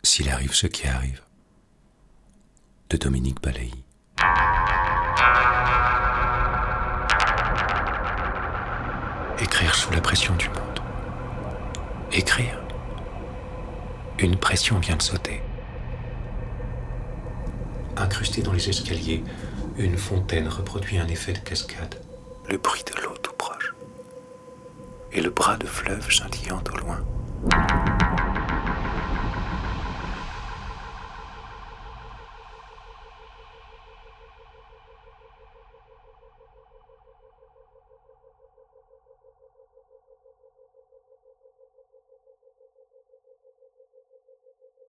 S'il arrive ce qui arrive, de Dominique Bailly. Écrire sous la pression du monde. Écrire. Une pression vient de sauter. Incrustée dans les escaliers, une fontaine reproduit un effet de cascade. Le bruit de l'eau tout proche. Et le bras de fleuve scintillant au loin.